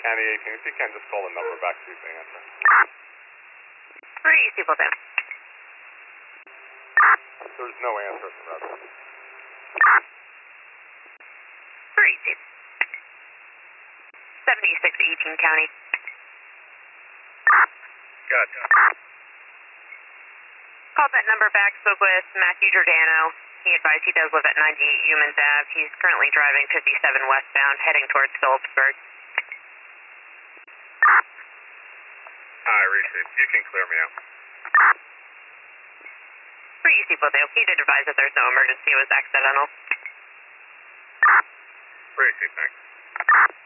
County 18, if you can, just call the number back, see if they answer. 3 people down. There's no answer from resident. 3 people. 7618 County. Gotcha. Called that number back, spoke with Matthew Giordano. He advised he does live at 98 Humans Ave. He's currently driving 57 westbound, heading towards Phillipsburg. I received. You can clear me out. 3 people do. He did advise that there's no emergency. It was accidental. Received, thanks.